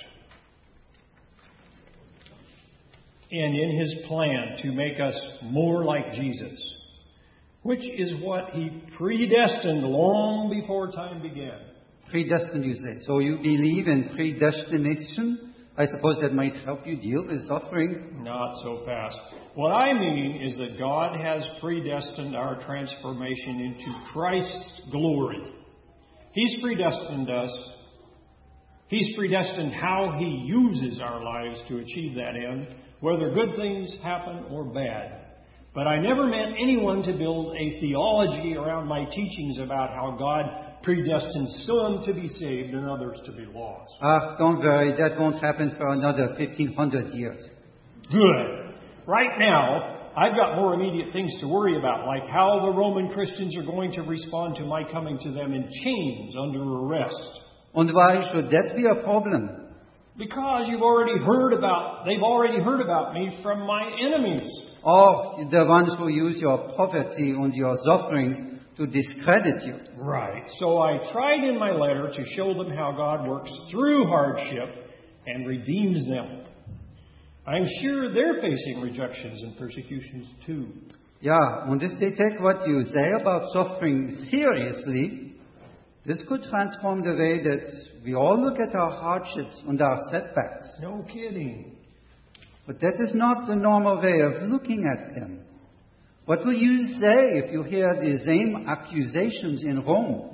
And in His plan to make us more like Jesus, which is what He predestined long before time began. Predestined, you say. So you believe in predestination? I suppose that might help you deal with suffering. Not so fast. What I mean is that God has predestined our transformation into Christ's glory. He's predestined us. He's predestined how He uses our lives to achieve that end, whether good things happen or bad. But I never meant anyone to build a theology around my teachings about how God predestined some to be saved and others to be lost. Ah, don't worry, that won't happen for another fifteen hundred years. Good. Right now, I've got more immediate things to worry about, like how the Roman Christians are going to respond to my coming to them in chains under arrest. And why should that be a problem? Because you've already heard about, they've already heard about me from my enemies. Or the ones who use your poverty and your sufferings to discredit you. Right. So I tried in my letter to show them how God works through hardship and redeems them. I'm sure they're facing rejections and persecutions too. Yeah, and if they take what you say about suffering seriously, this could transform the way that we all look at our hardships and our setbacks. No kidding. But that is not the normal way of looking at them. What will you say if you hear the same accusations in Rome?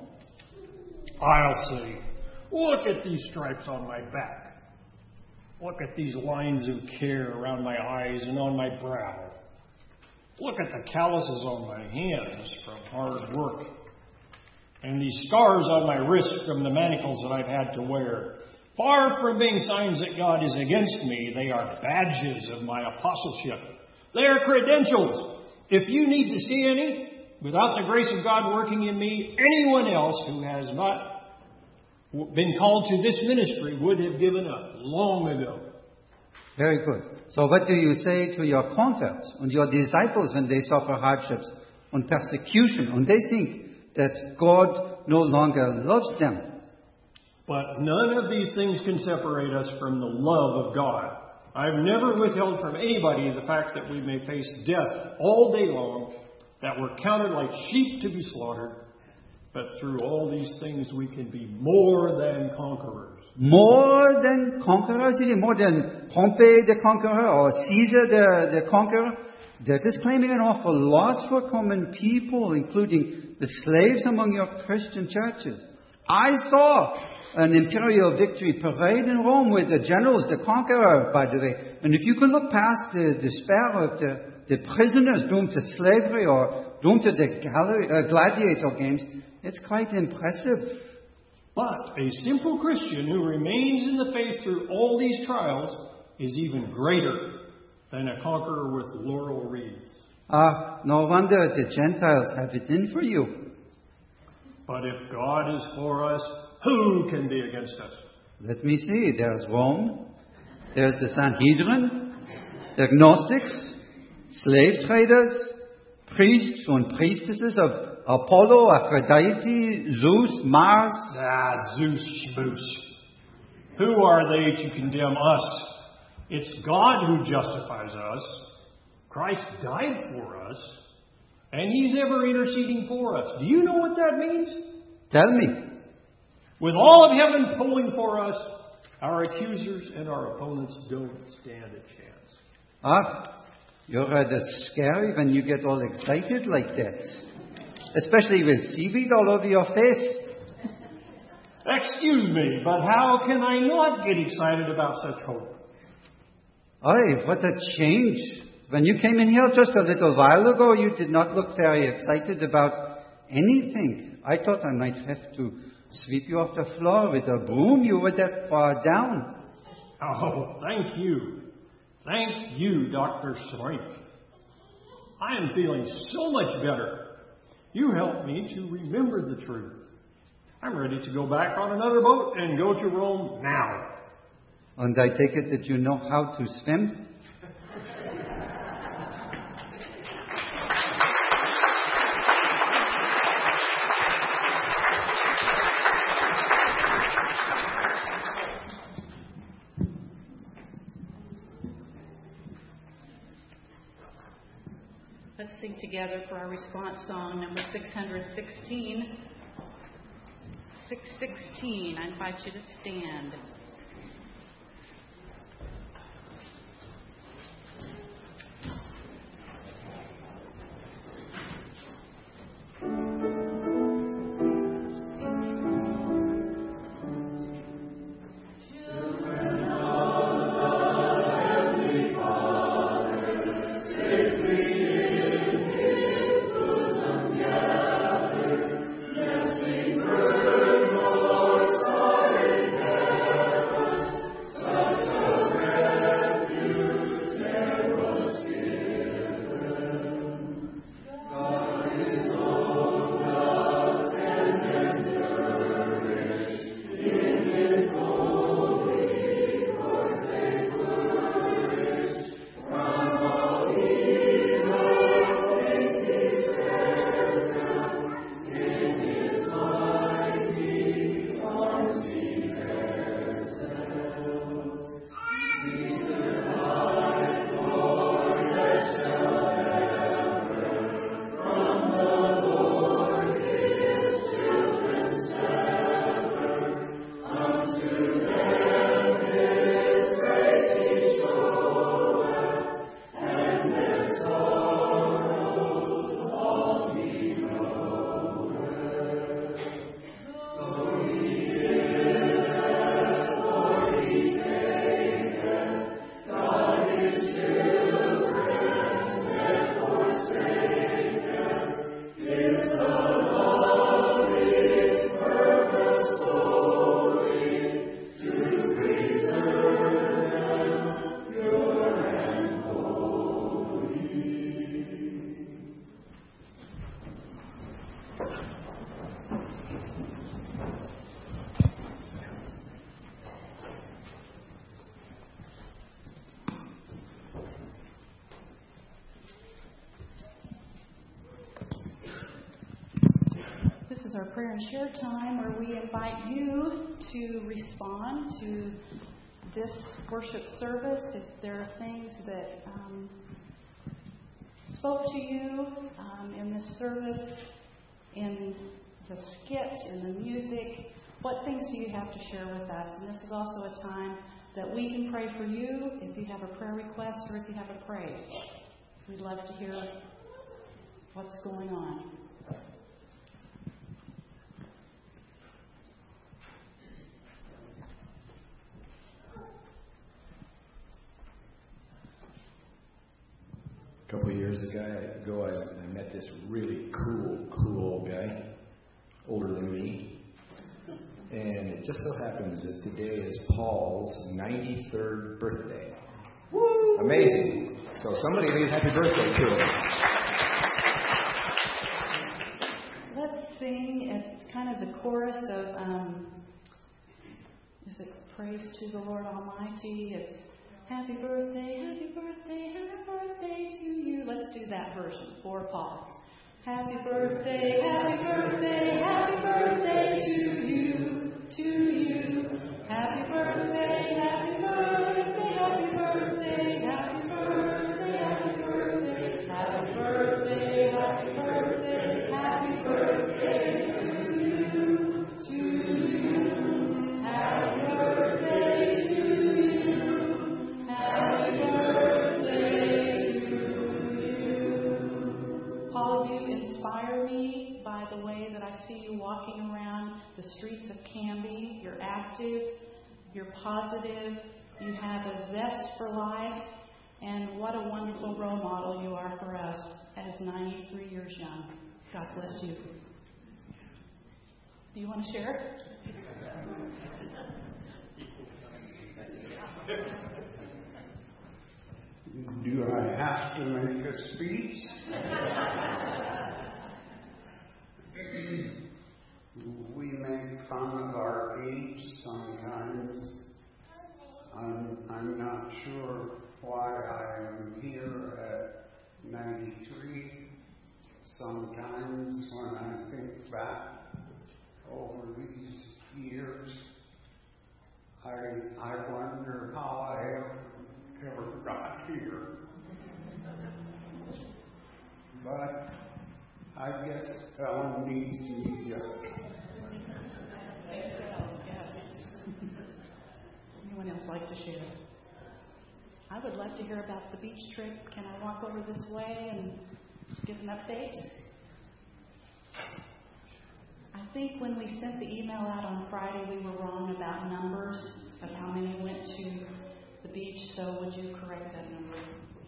I'll say, look at these stripes on my back. Look at these lines of care around my eyes and on my brow. Look at the calluses on my hands from hard work. And these scars on my wrist from the manacles that I've had to wear. Far from being signs that God is against me, they are badges of my apostleship. They are credentials. If you need to see any, without the grace of God working in me, anyone else who has not been called to this ministry would have given up long ago. Very good. So what do you say to your converts and your disciples when they suffer hardships and persecution and they think that God no longer loves them? But none of these things can separate us from the love of God. I've never withheld from anybody the fact that we may face death all day long, that we're counted like sheep to be slaughtered, but through all these things we can be more than conquerors. More than conquerors? Is it more than Pompey the conqueror or Caesar the, the conqueror? That is claiming an awful lot for common people, including the slaves among your Christian churches. I saw an imperial victory parade in Rome with the generals, the conqueror, by the way. And if you can look past the despair of the, the prisoners doomed to slavery or doomed to the gallery, uh, gladiator games, it's quite impressive. But a simple Christian who remains in the faith through all these trials is even greater than a conqueror with laurel wreaths. Ah, no wonder the Gentiles have it in for you. But if God is for us, who can be against us? Let me see. There's Rome. There's the Sanhedrin. The Gnostics. Slave traders. priests and priestesses of Apollo, Aphrodite, Zeus, Mars? Ah, Zeus schmoose. Who are they to condemn us? It's God who justifies us. Christ died for us, and He's ever interceding for us. Do you know what that means? Tell me. With all of heaven pulling for us, our accusers and our opponents don't stand a chance. Ah, you're rather scary when you get all excited like that. Especially with seaweed all over your face. Excuse me, but how can I not get excited about such hope? Aye, what a change. When you came in here just a little while ago, you did not look very excited about anything. I thought I might have to sweep you off the floor with a broom. You were that far down. Oh, thank you. Thank you, Doctor Swank. I am feeling so much better. You helped me to remember the truth. I'm ready to go back on another boat and go to Rome now. And I take it that you know how to swim? Let's sing together for our response song, number six hundred sixteen. six sixteen, I invite you to stand. Our prayer and share time, where we invite you to respond to this worship service. If there are things that um, spoke to you um, in this service, in the skit, in the music, what things do you have to share with us? And this is also a time that we can pray for you if you have a prayer request or if you have a praise. We'd love to hear what's going on. A couple of years ago, I, I met this really cool, cool guy, older than me. And it just so happens that today is Paul's ninety-third birthday. Woo! Amazing. So somebody leave happy birthday to him. Let's sing. It's kind of the chorus of, um, is it Praise to the Lord Almighty? It's Happy birthday, happy birthday, happy birthday to you. Let's do that version for Paul. Happy birthday, happy birthday, happy birthday to you, to you. Happy birthday, happy birthday, happy birthday, happy birthday, happy birthday, happy birthday, happy birthday, happy birthday to you, to you. Happy birthday to you, happy birthday to you. All of you inspire me by the way that I see you walking around the streets of Canby. You're active, you're positive, you have a zest for life, and what a wonderful role model you are for us as ninety-three years young. God bless you. Do you want to share? Do I have to make a speech? We make fun of our age sometimes. I'm, I'm not sure why I am here at ninety-three. Sometimes when I think back over these years, I, I wonder how I ever, ever got here. But I guess Ellen needs me yet. Anyone else like to share? I would love to hear about the beach trip. Can I walk over this way and give an update? I think when we sent the email out on Friday, we were wrong about numbers of how many went to the beach. So would you correct that number?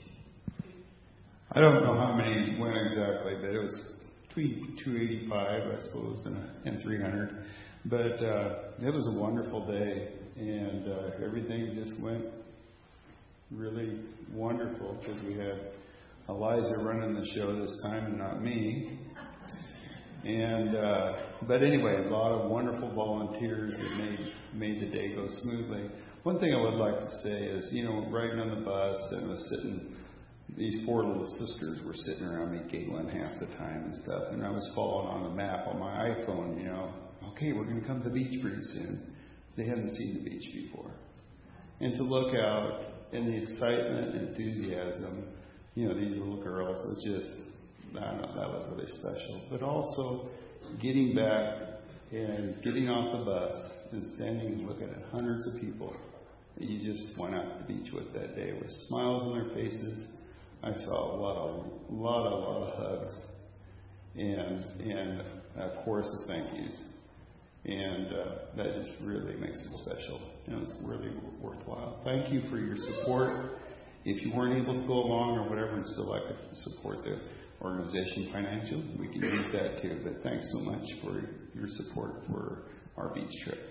I don't know how many went exactly, but it was between two eighty-five, I suppose, and, and three hundred. But uh, it was a wonderful day, and uh, everything just went really wonderful because we had Eliza running the show this time and not me. And uh, but anyway, a lot of wonderful volunteers that made made the day go smoothly. One thing I would like to say is, you know, riding on the bus and was sitting. These four little sisters were sitting around me giggling half the time and stuff. And I was following on the map on my iPhone, you know, okay, we're going to come to the beach pretty soon. They hadn't seen the beach before. And to look out and the excitement and enthusiasm, you know, these little girls, was just, I don't know, that was really special. But also getting back and getting off the bus and standing and looking at hundreds of people that you just went out to the beach with that day with smiles on their faces. I saw a lot of, lot of, lot of hugs, and and a chorus of thank yous, and uh, that just really makes it special. And it was really worthwhile. Thank you for your support. If you weren't able to go along or whatever, and still like to support the organization financially, we can use that too. But thanks so much for your support for our beach trip.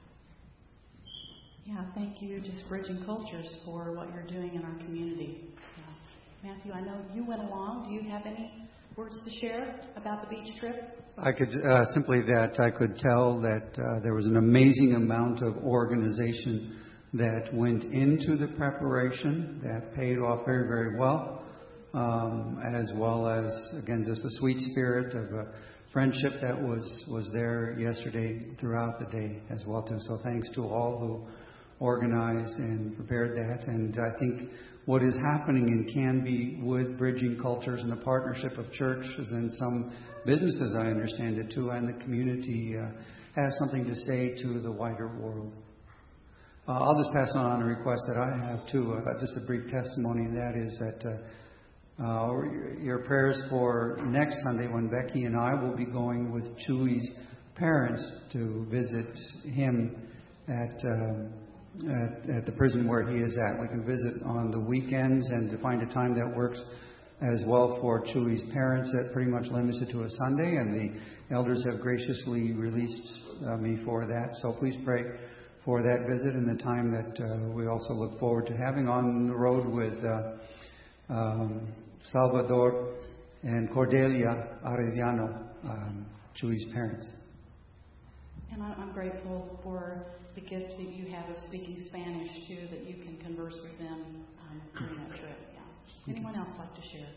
Yeah, thank you, just Bridging Cultures, for what you're doing in our community. Matthew, I know you went along. Do you have any words to share about the beach trip? I could uh, simply that I could tell that uh, there was an amazing amount of organization that went into the preparation that paid off very, very well, um, as well as, again, just the sweet spirit of uh, friendship that was, was there yesterday throughout the day as well, too. So thanks to all who organized and prepared that. And I think what is happening in Canby with Bridging Cultures and the partnership of churches and some businesses, I understand it too, and the community uh, has something to say to the wider world. Uh, I'll just pass on a request that I have too, uh, just a brief testimony, and that is that uh, uh, your prayers for next Sunday when Becky and I will be going with Chewy's parents to visit him at... Uh, At, at the prison where he is at. We can visit on the weekends and to find a time that works as well for Chewy's parents. That pretty much limits it to a Sunday, and the elders have graciously released uh, me for that. So please pray for that visit and the time that uh, we also look forward to having on the road with uh, um, Salvador and Cordelia Arellano, um, Chewy's parents. And I'm grateful for the gift that you have of speaking Spanish, too, that you can converse with them um, during that trip. Yeah. Anyone else like to share?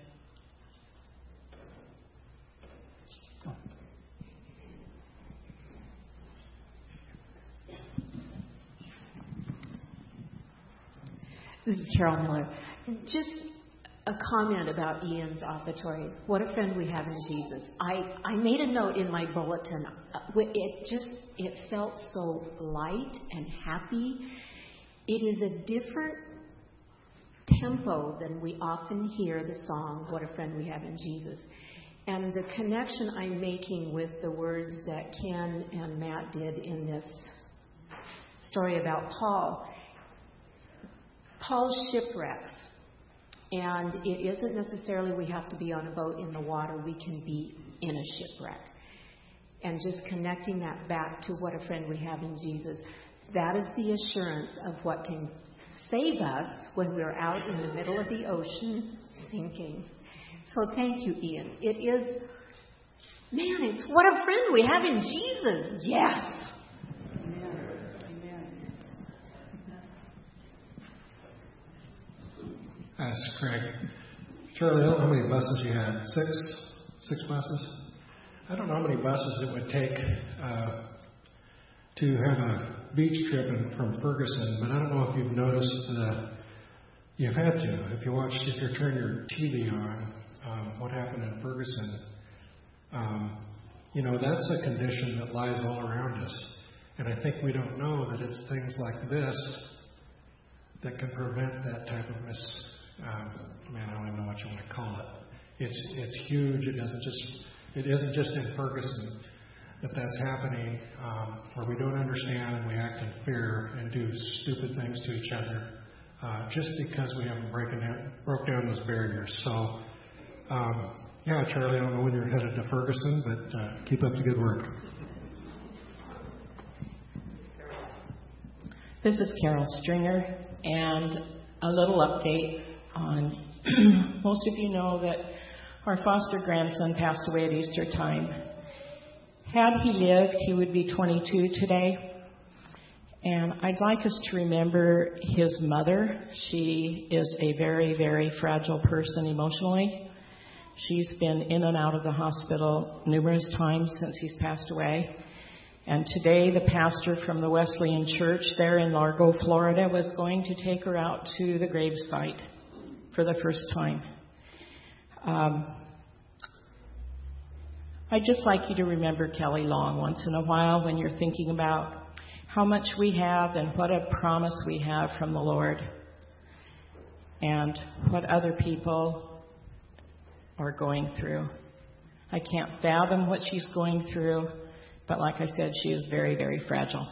This is Carol Miller. Just a comment about Ian's offertory. What a friend we have in Jesus. I, I made a note in my bulletin. It just, it felt so light and happy. It is a different tempo than we often hear the song, What a Friend We Have in Jesus. And the connection I'm making with the words that Ken and Matt did in this story about Paul. Paul's shipwrecks. And it isn't necessarily we have to be on a boat in the water. We can be in a shipwreck. And just connecting that back to what a friend we have in Jesus. That is the assurance of what can save us when we're out in the middle of the ocean sinking. So thank you, Ian. It is, man, it's what a friend we have in Jesus. Yes. Asked Craig, Charlie, I don't know how many buses you had. Six? Six buses? I don't know how many buses it would take uh, to have a beach trip in, from Ferguson, but I don't know if you've noticed the, you've had to. If you watch, if you turn your T V on, um, what happened in Ferguson, um, you know, that's a condition that lies all around us. And I think we don't know that it's things like this that can prevent that type of mis... Um, man, I don't even know what you want to call it. It's it's huge. It doesn't just it isn't just in Ferguson that that's happening, um, where we don't understand and we act in fear and do stupid things to each other uh, just because we haven't broken down, broke down those barriers. So, um, yeah, Charlie, I don't know when you're headed to Ferguson, but uh, keep up the good work. This is Carol Stringer, and a little update on, most of you know that our foster grandson passed away at Easter time. Had he lived, he would be twenty-two today. And I'd like us to remember his mother. She is a very, very fragile person emotionally. She's been in and out of the hospital numerous times since he's passed away. And today, the pastor from the Wesleyan Church there in Largo, Florida, was going to take her out to the gravesite for the first time. Um, I'd just like you to remember Kelly Long once in a while when you're thinking about how much we have and what a promise we have from the Lord and what other people are going through. I can't fathom what she's going through. But like I said, she is very, very fragile.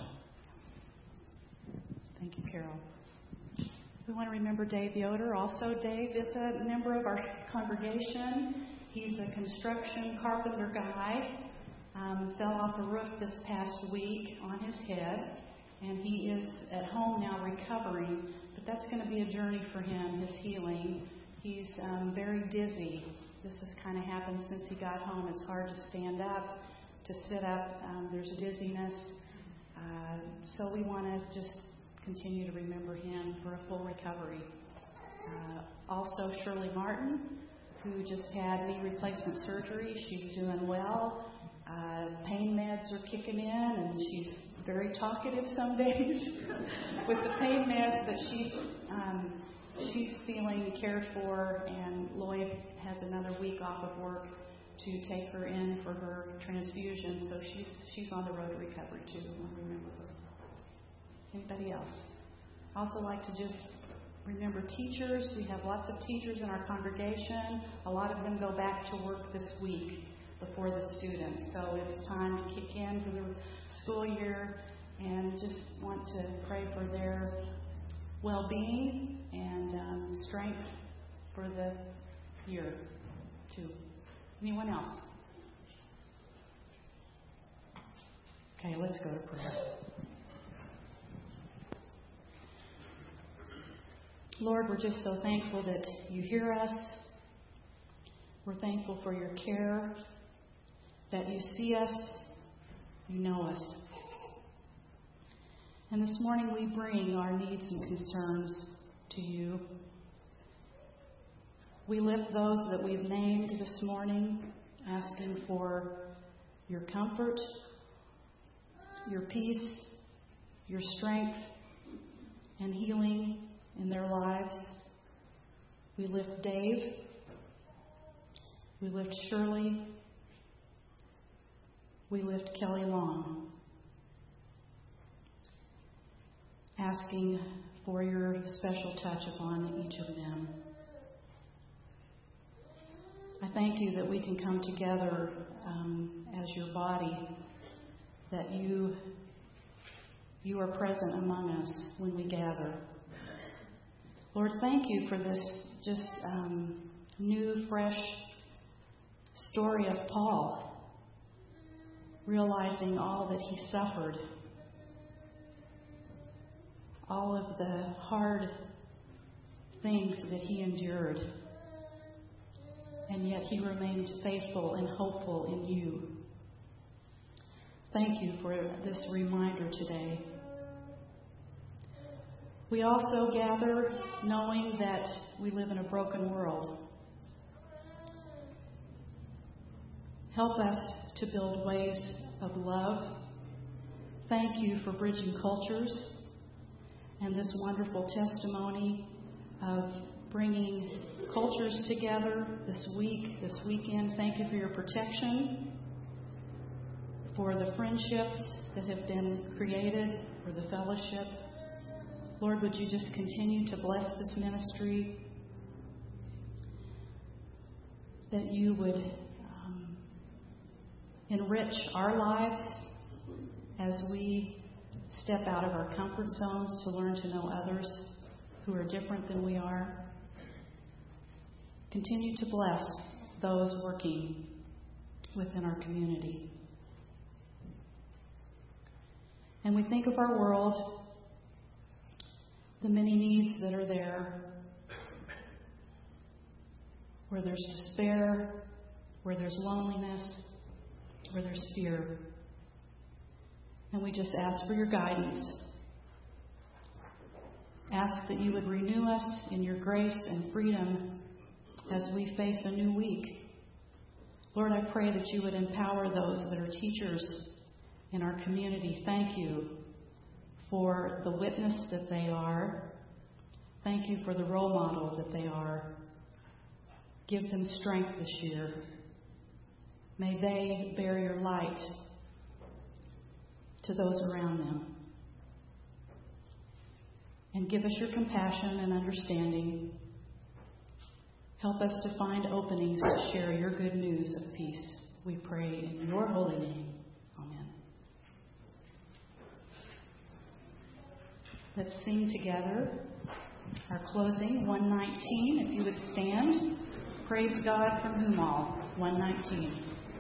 Thank you, Carol. We want to remember Dave Yoder. Also, Dave is a member of our congregation. He's a construction carpenter guy. Um, fell off a roof this past week on his head. And he is at home now recovering. But that's going to be a journey for him, his healing. He's um, very dizzy. This has kind of happened since he got home. It's hard to stand up. To sit up, um, there's dizziness. Uh, so we want to just continue to remember him for a full recovery. Uh, also, Shirley Martin, who just had knee replacement surgery. She's doing well. Uh, pain meds are kicking in, and she's very talkative some days with the pain meds, but she's um, she's feeling cared for, and Lloyd has another week off of work to take her in for her transfusion, so she's she's on the road to recovery too. I remember her. Anybody else? Also like to just remember teachers. We have lots of teachers in our congregation. A lot of them go back to work this week before the students, so it's time to kick in for the school year, and just want to pray for their well-being and um, strength for the year too. Anyone else? Okay, let's go to prayer. Lord, we're just so thankful that you hear us. We're thankful for your care, that you see us, you know us. And this morning we bring our needs and concerns to you. We lift those that we've named this morning, asking for your comfort, your peace, your strength, and healing in their lives. We lift Dave. We lift Shirley. We lift Kelly Long, asking for your special touch upon each of them. I thank you that we can come together um, as your body, that you you are present among us when we gather. Lord, thank you for this just um, new, fresh story of Paul, realizing all that he suffered, all of the hard things that he endured, and yet he remained faithful and hopeful in you. Thank you for this reminder today. We also gather knowing that we live in a broken world. Help us to build ways of love. Thank you for bridging cultures and this wonderful testimony of bringing cultures together this week, this weekend. Thank you for your protection, for the friendships that have been created, for the fellowship. Lord, would you just continue to bless this ministry, that you would um, enrich our lives as we step out of our comfort zones to learn to know others who are different than we are. Continue to bless those working within our community. And we think of our world, the many needs that are there, where there's despair, where there's loneliness, where there's fear. And we just ask for your guidance. Ask that you would renew us in your grace and freedom as we face a new week. Lord, I pray that you would empower those that are teachers in our community. Thank you for the witness that they are. Thank you for the role model that they are. Give them strength this year. May they bear your light to those around them. And give us your compassion and understanding. Help us to find openings to share your good news of peace. We pray in your holy name. Amen. Let's sing together our closing, one nineteen. If you would stand. Praise God from whom all. one nineteen.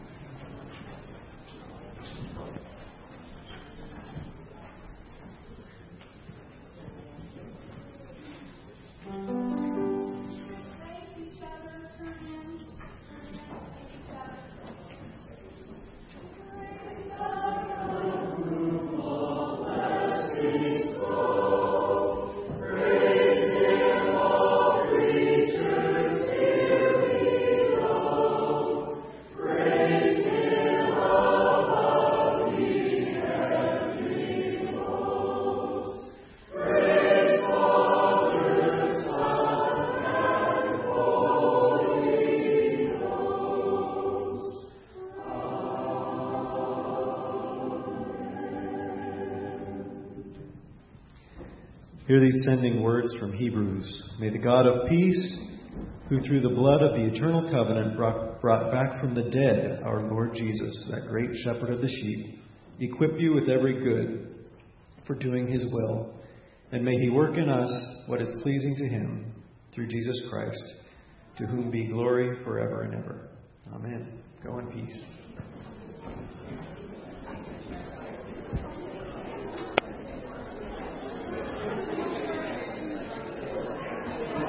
Hear these sending words from Hebrews. May the God of peace, who through the blood of the eternal covenant brought, brought back from the dead our Lord Jesus, that great shepherd of the sheep, equip you with every good for doing his will. And may he work in us what is pleasing to him through Jesus Christ, to whom be glory forever and ever. Amen. Go in peace.